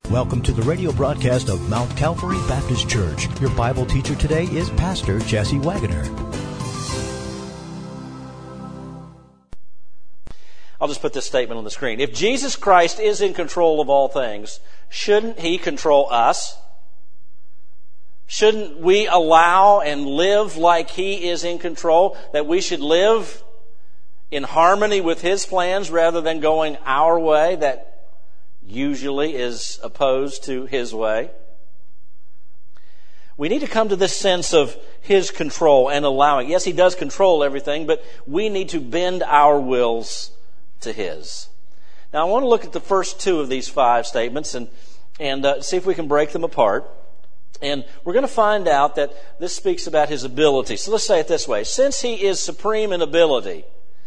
Welcome to the radio broadcast of Mount Calvary Baptist Church. Your Bible teacher today is Pastor Jesse Wagoner. I'll just put this statement on the screen. If Jesus Christ is in control of all things, shouldn't He control us? Shouldn't we allow and live like He is in control? That we should live in harmony with His plans rather than going our way that usually is opposed to His way? We need to come to this sense of His control and allowing. Yes, He does control everything, but we need to bend our wills to His. Now, I want to look at the first two of these 5 statements and see if we can break them apart. And we're going to find out that this speaks about His ability. So let's say it this way. Since He is supreme in ability,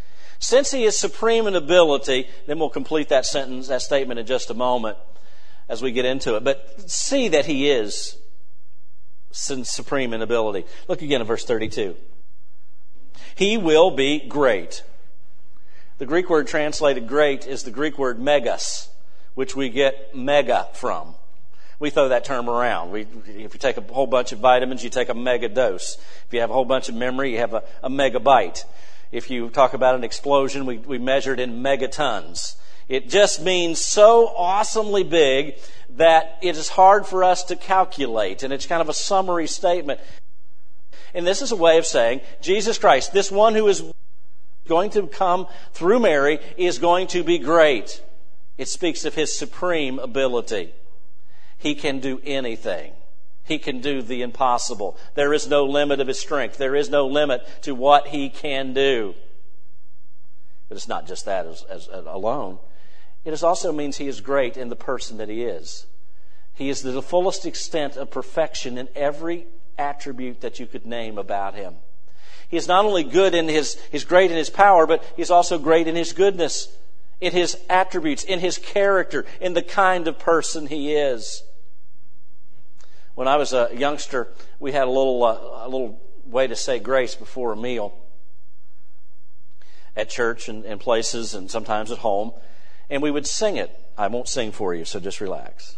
then we'll complete that sentence, that statement in just a moment as we get into it. But see that He is supreme in ability. Look again at verse 32. He will be great. The Greek word translated great is the Greek word megas, which we get mega from. We throw that term around. If you take a whole bunch of vitamins, you take a mega dose. If you have a whole bunch of memory, you have a megabyte. If you talk about an explosion, we measure it in megatons. It just means so awesomely big that it is hard for us to calculate. And it's kind of a summary statement. And this is a way of saying, Jesus Christ, this one who is going to come through Mary, is going to be great. It speaks of His supreme ability. He can do anything. He can do the impossible. There is no limit of His strength. There is no limit to what He can do. But it's not just that as alone. It also means He is great in the person that He is. He is to the fullest extent of perfection in every attribute that you could name about Him. He is not only good in He's great in His power, but He's also great in His goodness, in His attributes, in His character, in the kind of person He is. When I was a youngster, we had a little way to say grace before a meal at church and places and sometimes at home. And we would sing it. I won't sing for you, so just relax.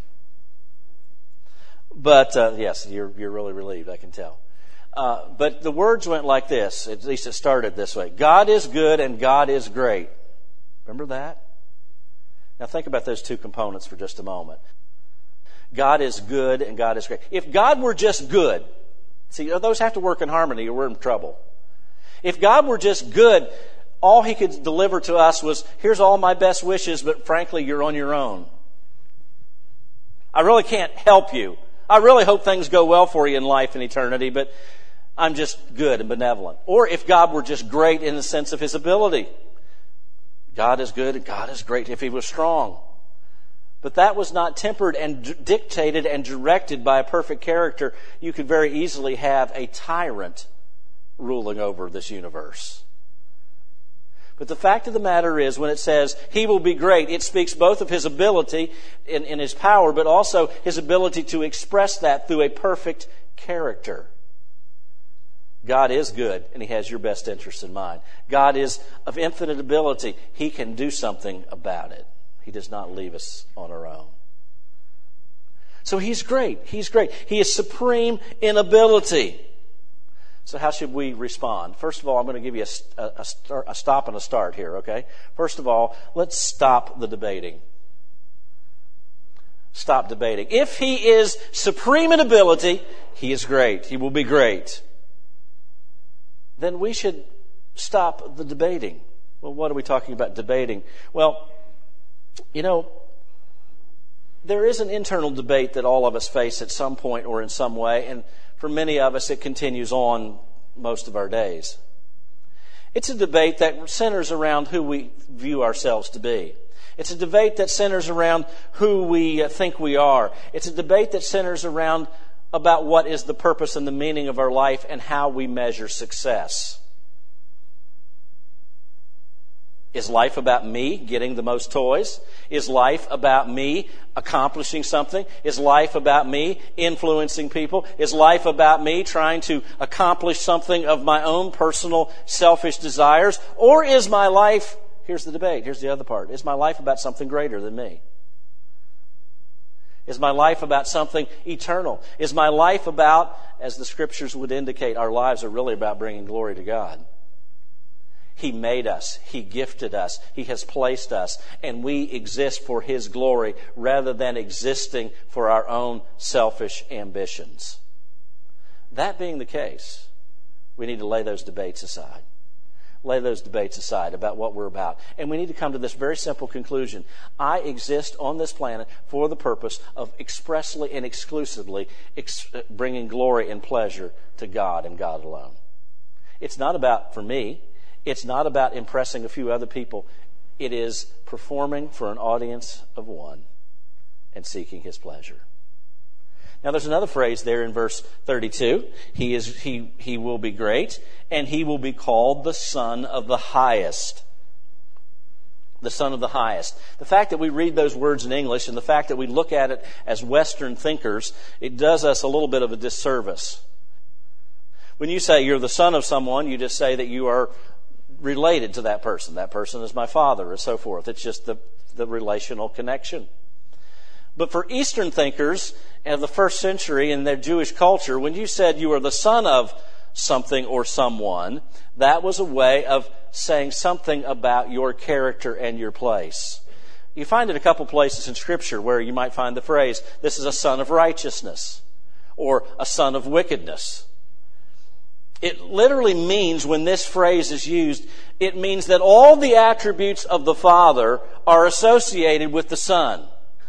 But yes, you're really relieved, I can tell. But the words went like this. At least it started this way. God is good and God is great. Remember that? Now think about those two components for just a moment. God is good and God is great. If God were just good, see, those have to work in harmony or we're in trouble. If God were just good, all He could deliver to us was, here's all my best wishes, but frankly, you're on your own. I really can't help you. I really hope things go well for you in life and eternity, but I'm just good and benevolent. Or if God were just great in the sense of His ability. God is good and God is great if He was strong. But that was not tempered and dictated and directed by a perfect character. You could very easily have a tyrant ruling over this universe. But the fact of the matter is, when it says He will be great, it speaks both of His ability in His power, but also His ability to express that through a perfect character. God is good, and He has your best interest in mind. God is of infinite ability. He can do something about it. He does not leave us on our own. So He's great. He's great. He is supreme in ability. So how should we respond? First of all, I'm going to give you a stop and a start here, okay? First of all, let's stop the debating. Stop debating. If He is supreme in ability, He is great. He will be great. Then we should stop the debating. Well, what are we talking about debating? Well, there is an internal debate that all of us face at some point or in some way, and for many of us it continues on most of our days. It's a debate that centers around who we view ourselves to be. It's a debate that centers around who we think we are. It's a debate that centers around about what is the purpose and the meaning of our life and how we measure success. Is life about me getting the most toys? Is life about me accomplishing something? Is life about me influencing people? Is life about me trying to accomplish something of my own personal selfish desires? Or is my life, here's the debate, here's the other part, is my life about something greater than me? Is my life about something eternal? Is my life about, as the Scriptures would indicate, our lives are really about bringing glory to God? He made us. He gifted us. He has placed us. And we exist for His glory rather than existing for our own selfish ambitions. That being the case, we need to lay those debates aside. Lay those debates aside about what we're about. And we need to come to this very simple conclusion. I exist on this planet for the purpose of expressly and exclusively bringing glory and pleasure to God and God alone. It's not about, for me, it's not about impressing a few other people. It is performing for an audience of one and seeking His pleasure. Now there's another phrase there in verse 32. He will be great, and He will be called the Son of the Highest. The Son of the Highest. The fact that we read those words in English and the fact that we look at it as Western thinkers, it does us a little bit of a disservice. When you say you're the son of someone, you just say that you are related to that person. That person is my father, and so forth. It's just the relational connection. But for Eastern thinkers of the first century in their Jewish culture, when you said you are the son of something or someone, that was a way of saying something about your character and your place. You find it a couple places in Scripture where you might find the phrase, this is a son of righteousness, or a son of wickedness. It literally means, when this phrase is used, it means that all the attributes of the Father are associated with the Son.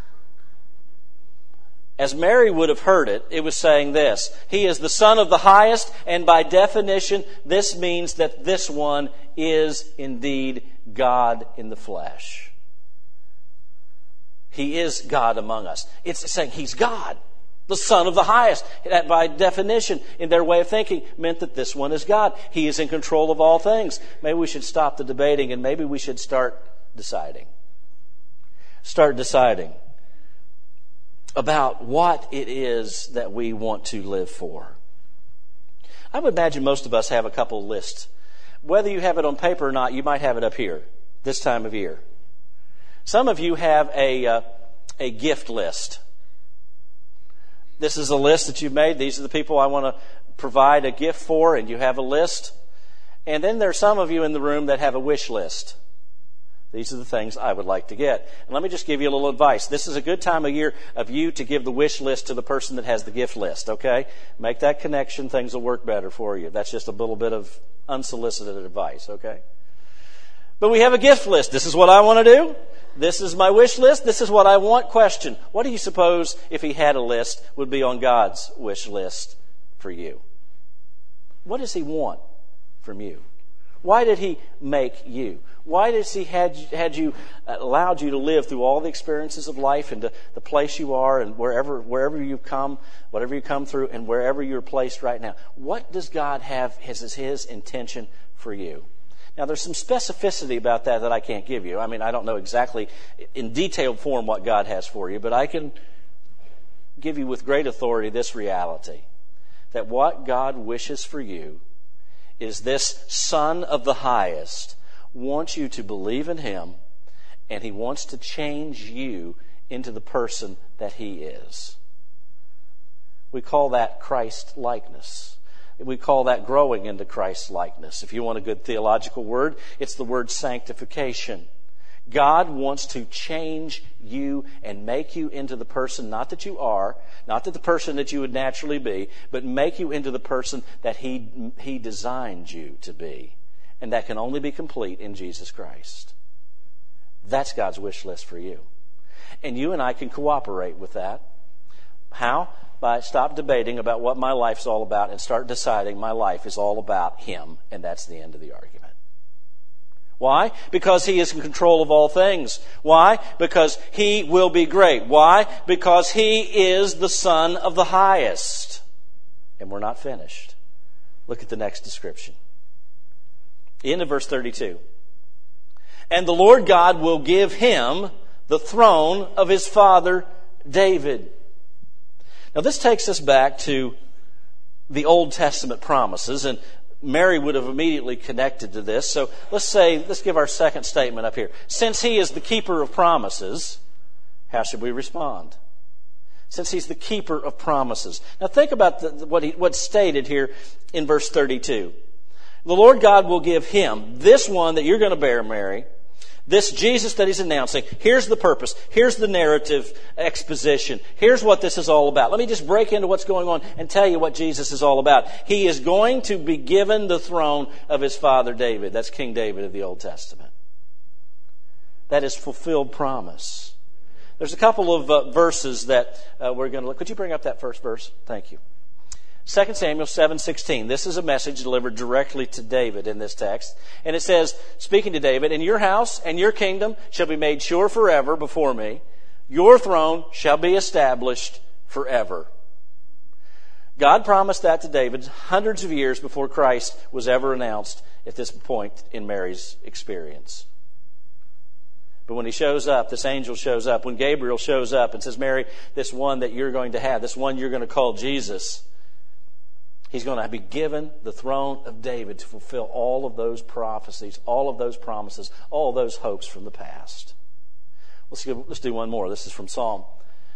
As Mary would have heard it, it was saying this: He is the Son of the Highest, and by definition, this means that this one is indeed God in the flesh. He is God among us. It's saying He's God. The Son of the Highest. That, by definition, in their way of thinking, meant that this one is God. He is in control of all things. Maybe we should stop the debating and maybe we should start deciding. Start deciding about what it is that we want to live for. I would imagine most of us have a couple of lists. Whether you have it on paper or not, you might have it up here this time of year. Some of you have a gift list. This is a list that you've made. These are the people I want to provide a gift for, and you have a list. And then there are some of you in the room that have a wish list. These are the things I would like to get. And let me just give you a little advice. This is a good time of year of you to give the wish list to the person that has the gift list, okay? Make that connection. Things will work better for you. That's just a little bit of unsolicited advice, okay? But we have a gift list. This is what I want to do. This is my wish list. This is what I want. Question: what do you suppose, if He had a list, would be on God's wish list for you? What does He want from you? Why did He make you? Why does He allowed you to live through all the experiences of life and to the place you are and wherever you've come, whatever you come through, and wherever you're placed right now? What does God have as His intention for you? Now, there's some specificity about that I can't give you. I mean, I don't know exactly in detailed form what God has for you, but I can give you with great authority this reality, that what God wishes for you is this Son of the Highest wants you to believe in Him, and He wants to change you into the person that He is. We call that Christ-likeness. We call that growing into Christ-likeness. If you want a good theological word, it's the word sanctification. God wants to change you and make you into the person, not that you are, not that the person that you would naturally be, but make you into the person that He designed you to be. And that can only be complete in Jesus Christ. That's God's wish list for you. And you and I can cooperate with that. How? By stop debating about what my life's all about and start deciding my life is all about Him, and that's the end of the argument. Why? Because He is in control of all things. Why? Because He will be great. Why? Because He is the Son of the Highest. And we're not finished. Look at the next description. End of verse 32. And the Lord God will give Him the throne of His father David. Now, this takes us back to the Old Testament promises, and Mary would have immediately connected to this. So let's give our second statement up here. Since He is the keeper of promises, how should we respond? since he's the keeper of promises. Now think about what's stated here in verse 32. The Lord God will give him, this one that you're going to bear, Mary, this Jesus that he's announcing. Here's the purpose. Here's the narrative exposition. Here's what this is all about. Let me just break into what's going on and tell you what Jesus is all about. He is going to be given the throne of his father David. That's King David of the Old Testament. That is fulfilled promise. There's a couple of verses that we're going to look. Could you bring up that first verse? Thank you. 2 Samuel 7:16. This is a message delivered directly to David in this text. And it says, speaking to David, "And your house and your kingdom shall be made sure forever before me. Your throne shall be established forever." God promised that to David hundreds of years before Christ was ever announced at this point in Mary's experience. But when he shows up, this angel shows up, when Gabriel shows up and says, "Mary, this one that you're going to have, this one you're going to call Jesus," he's going to be given the throne of David to fulfill all of those prophecies, all of those promises, all of those hopes from the past. Let's do one more. This is from Psalm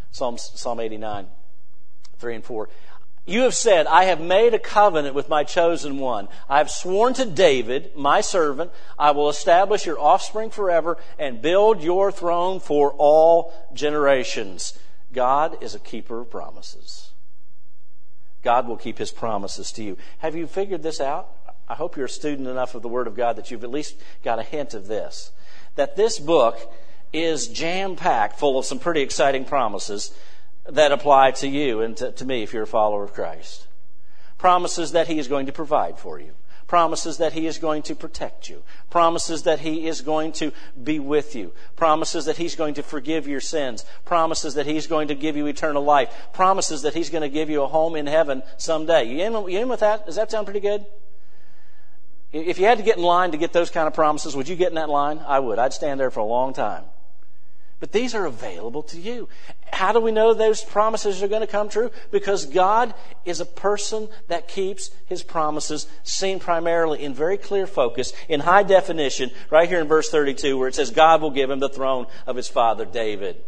89, 3 and 4. "You have said, I have made a covenant with my chosen one. I have sworn to David, my servant, I will establish your offspring forever and build your throne for all generations." God is a keeper of promises. God will keep his promises to you. Have you figured this out? I hope you're a student enough of the Word of God that you've at least got a hint of this. That this book is jam-packed full of some pretty exciting promises that apply to you and to me if you're a follower of Christ. Promises that he is going to provide for you. Promises that he is going to protect you. Promises that he is going to be with you. Promises that he's going to forgive your sins. Promises that he's going to give you eternal life. Promises that he's going to give you a home in heaven someday. You in with that? Does that sound pretty good? If you had to get in line to get those kind of promises, would you get in that line? I would. I'd stand there for a long time. But these are available to you. How do we know those promises are going to come true? Because God is a person that keeps his promises, seen primarily in very clear focus, in high definition, right here in verse 32, where it says, God will give him the throne of his father David.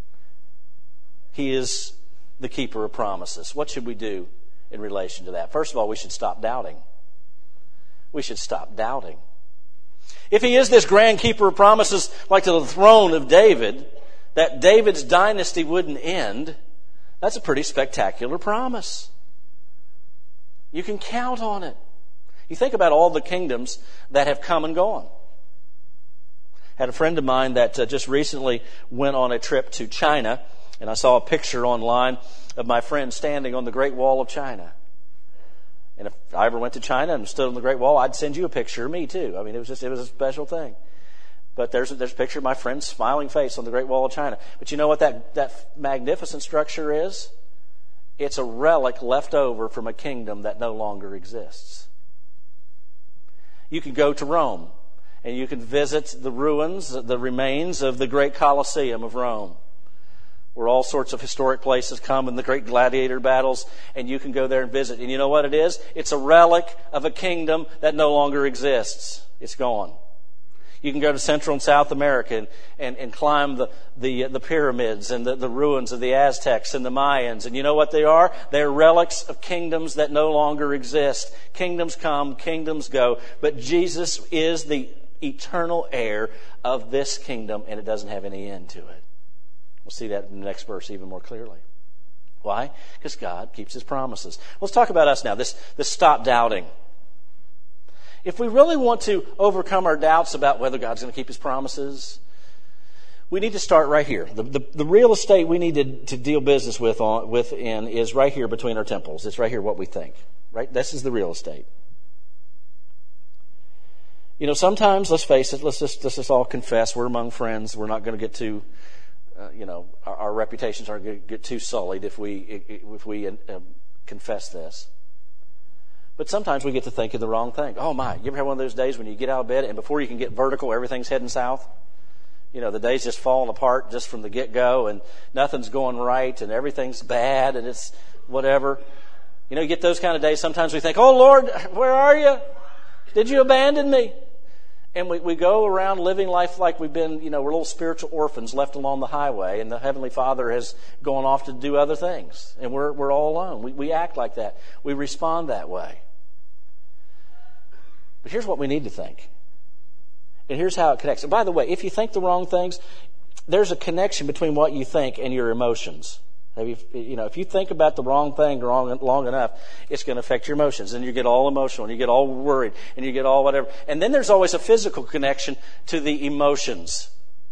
He is the keeper of promises. What should we do in relation to that? First of all, we should stop doubting. We should stop doubting. If he is this grand keeper of promises, like to the throne of David, that David's dynasty wouldn't end, that's a pretty spectacular promise. You can count on it. You think about all the kingdoms that have come and gone. I had a friend of mine that just recently went on a trip to China, and I saw a picture online of my friend standing on the Great Wall of China. And if I ever went to China and stood on the Great Wall, I'd send you a picture of me too. I mean, it was a special thing. But there's a picture of my friend's smiling face on the Great Wall of China. But you know what that magnificent structure is? It's a relic left over from a kingdom that no longer exists. You can go to Rome and you can visit the ruins, the remains of the great Colosseum of Rome, where all sorts of historic places come in the great gladiator battles, and you can go there and visit. And you know what it is? It's a relic of a kingdom that no longer exists. It's gone. You can go to Central and South America and climb the pyramids and the ruins of the Aztecs and the Mayans. And you know what they are? They're relics of kingdoms that no longer exist. Kingdoms come, kingdoms go. But Jesus is the eternal heir of this kingdom, and it doesn't have any end to it. We'll see that in the next verse even more clearly. Why? Because God keeps his promises. Let's talk about us now, this stop doubting. If we really want to overcome our doubts about whether God's going to keep his promises, we need to start right here. The real estate we need to deal business within is right here between our temples. It's right here what we think. Right? This is the real estate. You know, sometimes, let's face it, let's just all confess, we're among friends. We're not going to get too... our reputations aren't going to get too sullied if we confess this. But sometimes we get to thinking the wrong thing. Oh my, you ever have one of those days when you get out of bed and before you can get vertical, everything's heading south? You know, the day's just falling apart just from the get-go and nothing's going right and everything's bad and it's whatever. You know, you get those kind of days. Sometimes we think, oh Lord, where are you? Did you abandon me? And we go around living life like we've been, we're little spiritual orphans left along the highway, and the Heavenly Father has gone off to do other things, and we're all alone. We act like that. We respond that way. But here's what we need to think. And here's how it connects. And by the way, if you think the wrong things, there's a connection between what you think and your emotions. If you think about the wrong thing long enough, it's going to affect your emotions. And you get all emotional, and you get all worried, and you get all whatever. And then there's always a physical connection to the emotions.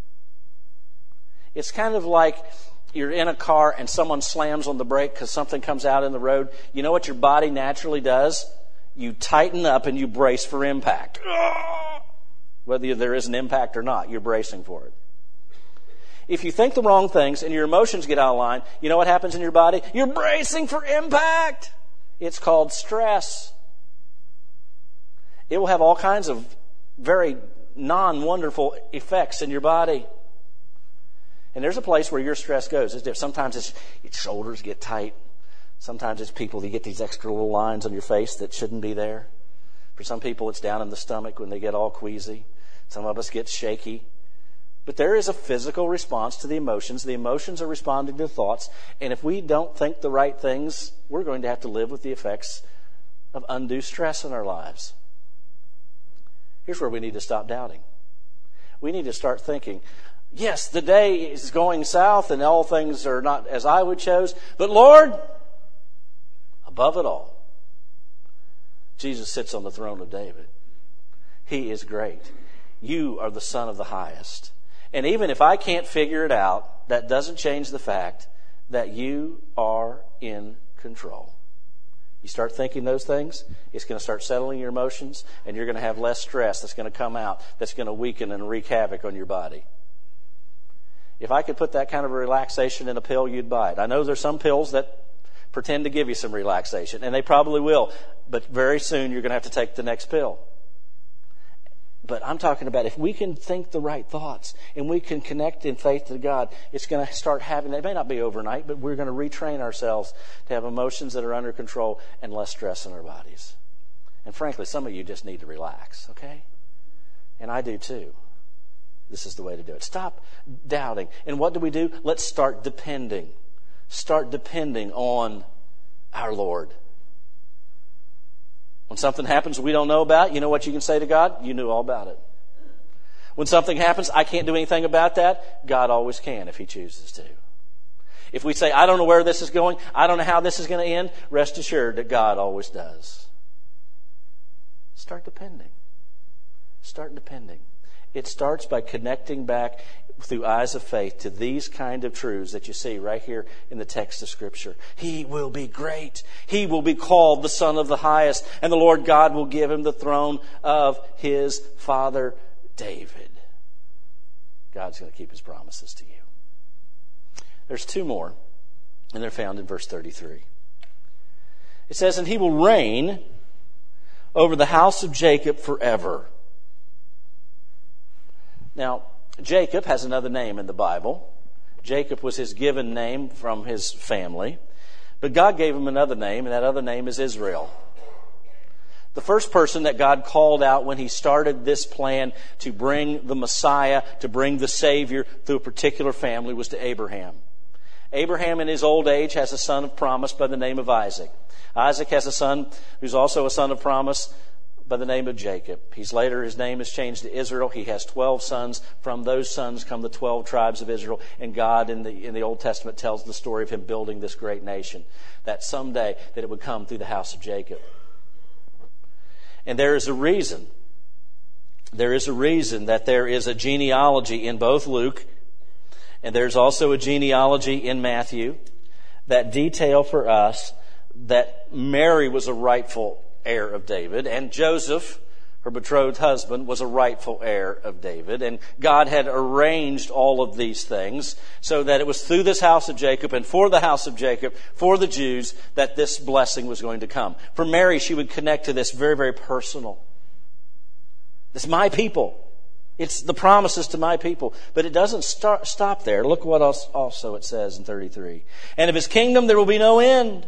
It's kind of like you're in a car and someone slams on the brake because something comes out in the road. You know what your body naturally does? You tighten up and you brace for impact. Whether there is an impact or not, you're bracing for it. If you think the wrong things and your emotions get out of line, you know what happens in your body? You're bracing for impact. It's called stress. It will have all kinds of very non-wonderful effects in your body. And there's a place where your stress goes. Sometimes it's shoulders get tight. Sometimes it's you get these extra little lines on your face that shouldn't be there. For some people, it's down in the stomach when they get all queasy. Some of us get shaky. But there is a physical response to the emotions. The emotions are responding to thoughts. And if we don't think the right things, we're going to have to live with the effects of undue stress in our lives. Here's where we need to stop doubting. We need to start thinking, yes, the day is going south and all things are not as I would chose. But Lord, above it all, Jesus sits on the throne of David. He is great. You are the Son of the Highest. And even if I can't figure it out, that doesn't change the fact that you are in control. You start thinking those things, it's going to start settling your emotions, and you're going to have less stress that's going to come out, that's going to weaken and wreak havoc on your body. If I could put that kind of a relaxation in a pill, you'd buy it. I know there's some pills that pretend to give you some relaxation, and they probably will, but very soon you're going to have to take the next pill. But I'm talking about if we can think the right thoughts and we can connect in faith to God, it's going to start having, it may not be overnight, but we're going to retrain ourselves to have emotions that are under control and less stress in our bodies. And frankly, some of you just need to relax, okay? And I do too. This is the way to do it. Stop doubting. And what do? Let's start depending. Start depending on our Lord. When something happens we don't know about, you know what you can say to God? You knew all about it. When something happens, I can't do anything about that, God always can if He chooses to. If we say, I don't know where this is going, I don't know how this is going to end, rest assured that God always does. Start depending. Start depending. It starts by connecting back through eyes of faith to these kind of truths that you see right here in the text of Scripture. He will be great. He will be called the Son of the Highest, and the Lord God will give Him the throne of His father David. God's going to keep His promises to you. There's two more, and they're found in verse 33. It says, and He will reign over the house of Jacob forever. Now, Jacob has another name in the Bible. Jacob was his given name from his family. But God gave him another name, and that other name is Israel. The first person that God called out when He started this plan to bring the Messiah, to bring the Savior through a particular family was to Abraham. Abraham in his old age has a son of promise by the name of Isaac. Isaac has a son who's also a son of promise by the name of Jacob. His name is changed to Israel. He has 12 sons. From those sons come the 12 tribes of Israel. And God in the Old Testament tells the story of Him building this great nation. That someday that it would come through the house of Jacob. And there is a reason. There is a reason that there is a genealogy in both Luke and there's also a genealogy in Matthew that detail for us that Mary was a rightful heir of David, and Joseph, her betrothed husband, was a rightful heir of David. And God had arranged all of these things so that it was through this house of Jacob and for the house of Jacob, for the Jews, that this blessing was going to come. For Mary, she would connect to this very, very personal. It's my people. It's the promises to my people. But it doesn't stop there. Look what else also it says in 33. And of His kingdom there will be no end.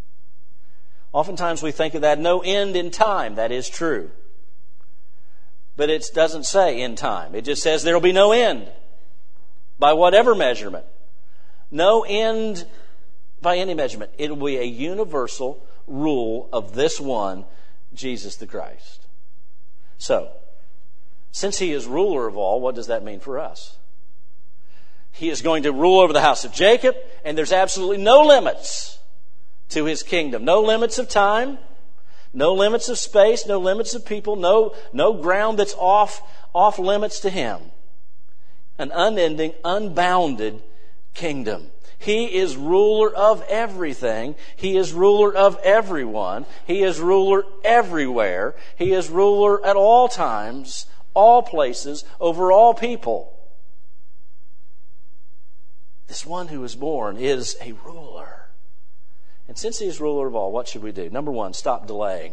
Oftentimes we think of that, no end in time. That is true. But it doesn't say end time. It just says there will be no end by whatever measurement. No end by any measurement. It will be a universal rule of this one, Jesus the Christ. So, since He is ruler of all, what does that mean for us? He is going to rule over the house of Jacob, and there's absolutely no limits to His kingdom. No limits of time, no limits of space, no limits of people, no ground that's off limits to Him. An unending, unbounded kingdom. He is ruler of everything. He is ruler of everyone. He is ruler everywhere. He is ruler at all times, all places, over all people. This one who is born is a ruler. And since He is ruler of all, what should we do? Number one, stop delaying.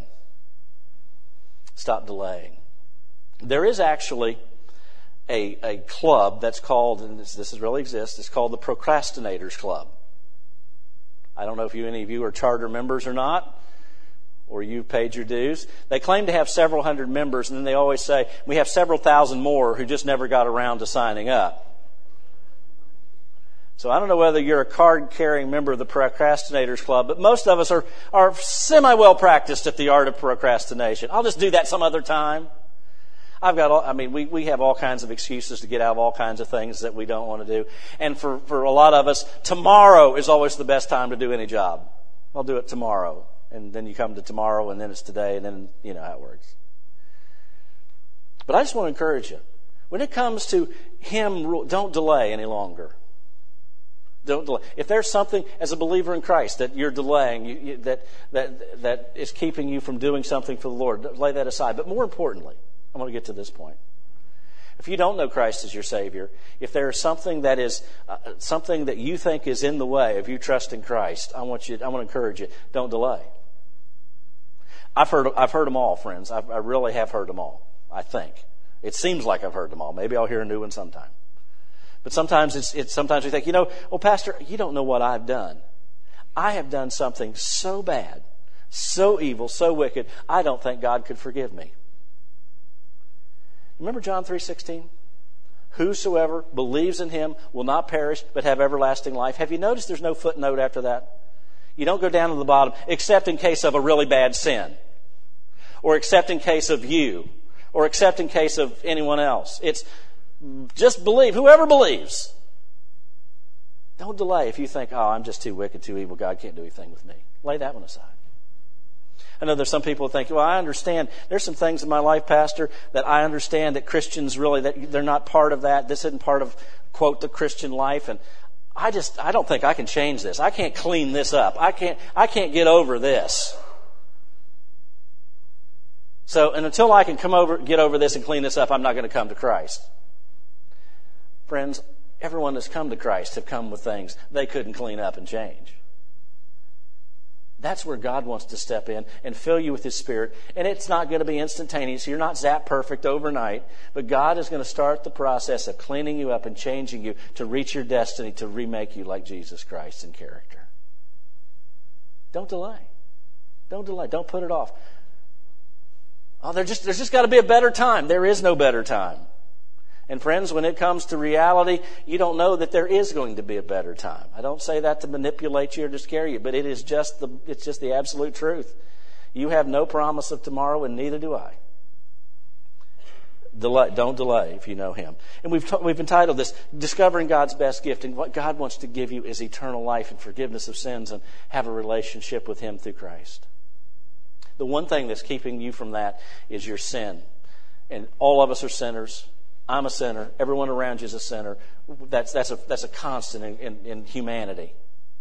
Stop delaying. There is actually a club that's called, and this really exists, it's called the Procrastinators Club. I don't know if any of you are charter members or not, or you've paid your dues. They claim to have several hundred members, and then they always say, we have several thousand more who just never got around to signing up. So I don't know whether you're a card-carrying member of the Procrastinators Club, but most of us are semi-well practiced at the art of procrastination. I'll just do that some other time. We have all kinds of excuses to get out of all kinds of things that we don't want to do. And for a lot of us, tomorrow is always the best time to do any job. I'll do it tomorrow. And then you come to tomorrow, and then it's today, and then you know how it works. But I just want to encourage you. When it comes to Him, don't delay any longer. Don't delay. If there's something as a believer in Christ that you're delaying, that is keeping you from doing something for the Lord, lay that aside. But more importantly, I want to get to this point. If you don't know Christ as your Savior, if there is something that is something that you think is in the way of you trusting Christ, I want to encourage you. Don't delay. I've heard them all, friends. I really have heard them all. I think it seems like I've heard them all. Maybe I'll hear a new one sometime. But sometimes sometimes we think, well, Pastor, you don't know what I've done. I have done something so bad, so evil, so wicked. I don't think God could forgive me. Remember John 3:16? Whosoever believes in Him will not perish but have everlasting life. Have you noticed there's no footnote after that? You don't go down to the bottom, except in case of a really bad sin, or except in case of you, or except in case of anyone else. It's just believe. Whoever believes. Don't delay if you think, I'm just too wicked, too evil. God can't do anything with me. Lay that one aside. I know there's some people who think, well, I understand. There's some things in my life, Pastor, that I understand that Christians really, that they're not part of that. This isn't part of, quote, the Christian life. And I don't think I can change this. I can't clean this up. I can't get over this. So, and until I can get over this and clean this up, I'm not going to come to Christ. Friends, everyone that's come to Christ have come with things they couldn't clean up and change. That's where God wants to step in and fill you with His Spirit. And it's not going to be instantaneous. You're not zapped perfect overnight. But God is going to start the process of cleaning you up and changing you to reach your destiny, to remake you like Jesus Christ in character. Don't delay. Don't delay. Don't put it off. There's just got to be a better time. There is no better time. And friends, when it comes to reality, you don't know that there is going to be a better time. I don't say that to manipulate you or to scare you, but it's just the absolute truth. You have no promise of tomorrow, and neither do I. Don't delay if you know Him. And we've entitled this, Discovering God's Best Gift. And what God wants to give you is eternal life and forgiveness of sins and have a relationship with Him through Christ. The one thing that's keeping you from that is your sin. And all of us are sinners. I'm a sinner. Everyone around you is a sinner. That's a constant in humanity.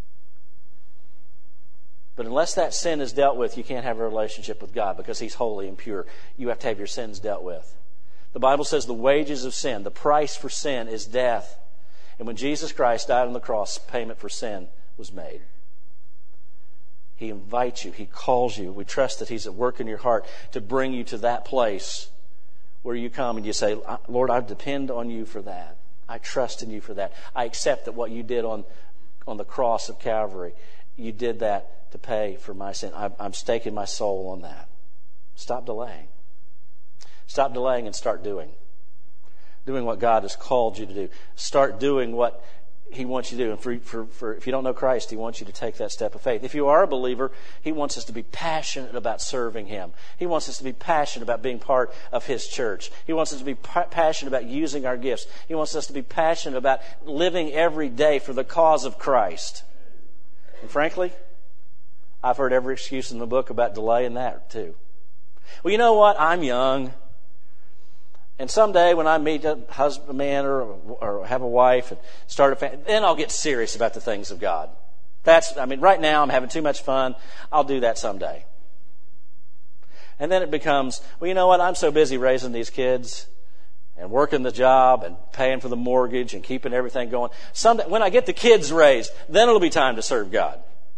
But unless that sin is dealt with, you can't have a relationship with God because He's holy and pure. You have to have your sins dealt with. The Bible says the wages of sin, the price for sin, is death. And when Jesus Christ died on the cross, payment for sin was made. He invites you. He calls you. We trust that He's at work in your heart to bring you to that place where you come and you say, Lord, I depend on You for that. I trust in You for that. I accept that what You did on the cross of Calvary, You did that to pay for my sin. I'm staking my soul on that. Stop delaying. Stop delaying and start doing. Doing what God has called you to do. Start doing what He wants you to do. And for if you don't know Christ, He wants you to take that step of faith. If you are a believer, He wants us to be passionate about serving Him. He wants us to be passionate about being part of His church. He wants us to be passionate about using our gifts. He wants us to be passionate about living every day for the cause of Christ. And frankly, I've heard every excuse in the book about delaying that too. Well, you know what? I'm young. And someday when I meet a husband, man, or have a wife and start a family, then I'll get serious about the things of God. Right now I'm having too much fun. I'll do that someday. And then it becomes, well, you know what? I'm so busy raising these kids and working the job and paying for the mortgage and keeping everything going. Someday, when I get the kids raised, then it'll be time to serve God.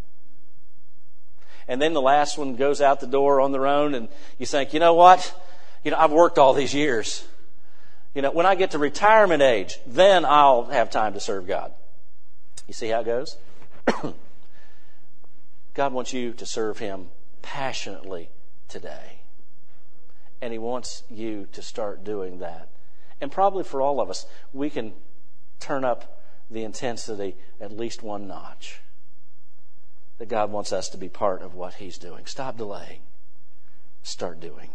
And then the last one goes out the door on their own, and you think, you know what? I've worked all these years. When I get to retirement age, then I'll have time to serve God. You see how it goes? God wants you to serve Him passionately today. And He wants you to start doing that. And probably for all of us, we can turn up the intensity at least one notch. That God wants us to be part of what He's doing. Stop delaying. Start doing.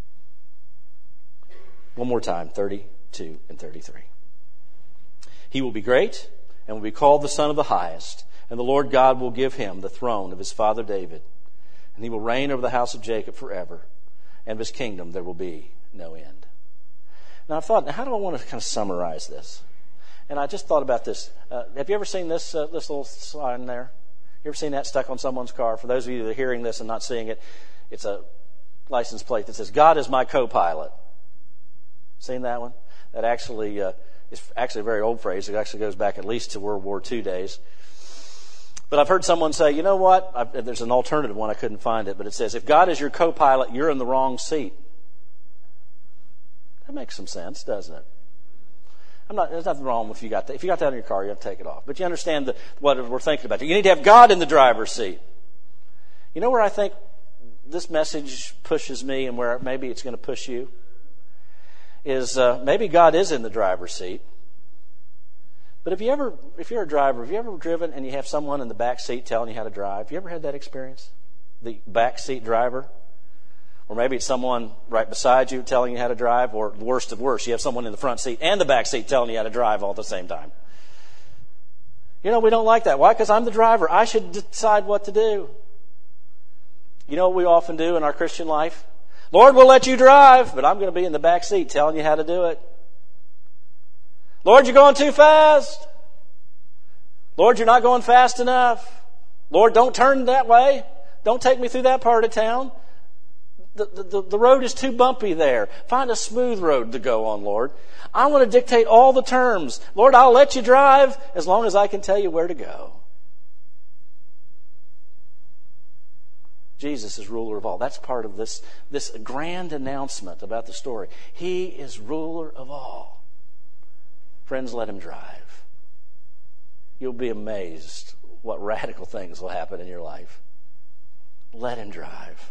One more time, 32 and 33. He will be great and will be called the Son of the Highest, and the Lord God will give him the throne of his father David, and he will reign over the house of Jacob forever, and of his kingdom there will be no end. Now I thought, how do I want to kind of summarize this? And I just thought about this. Have you ever seen this little sign there? You ever seen that stuck on someone's car? For those of you that are hearing this and not seeing it, it's a license plate that says, "God is my co-pilot." Seen that one? That actually is actually a very old phrase. It actually goes back at least to World War II days. But I've heard someone say, you know what? There's an alternative one. I couldn't find it. But it says, if God is your co-pilot, you're in the wrong seat. That makes some sense, doesn't it? There's nothing wrong if you got that. If you got that in your car, you have to take it off. But you understand what we're thinking about. You need to have God in the driver's seat. You know where I think this message pushes me and where maybe it's going to push you? Is maybe God is in the driver's seat. But if you're a driver, have you ever driven and you have someone in the back seat telling you how to drive? Have you ever had that experience? The back seat driver? Or maybe it's someone right beside you telling you how to drive, or the worst of worst, you have someone in the front seat and the back seat telling you how to drive all at the same time. We don't like that. Why? Because I'm the driver. I should decide what to do. You know what we often do in our Christian life? Lord, we'll let you drive, but I'm going to be in the back seat telling you how to do it. Lord, you're going too fast. Lord, you're not going fast enough. Lord, don't turn that way. Don't take me through that part of town. The road is too bumpy there. Find a smooth road to go on, Lord. I want to dictate all the terms. Lord, I'll let you drive as long as I can tell you where to go. Jesus is ruler of all. That's part of this grand announcement about the story. He is ruler of all. Friends, let him drive. You'll be amazed what radical things will happen in your life. Let him drive.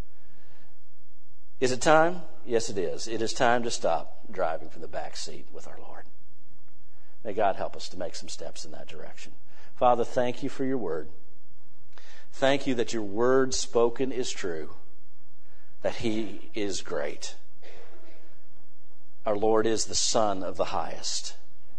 Is it time? Yes, it is. It is time to stop driving from the back seat with our Lord. May God help us to make some steps in that direction. Father, thank you for your word. Thank you that your word spoken is true, that he is great. Our Lord is the Son of the Highest.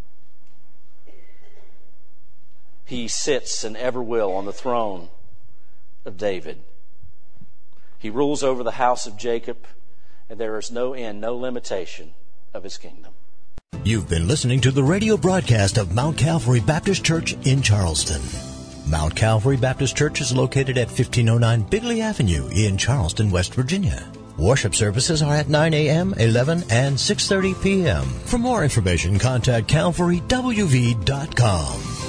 He sits and ever will on the throne of David. He rules over the house of Jacob, and there is no end, no limitation of his kingdom. You've been listening to the radio broadcast of Mount Calvary Baptist Church in Charleston. Mount Calvary Baptist Church is located at 1509 Bigley Avenue in Charleston, West Virginia. Worship services are at 9 a.m., 11, and 6:30 p.m. For more information, contact calvarywv.com.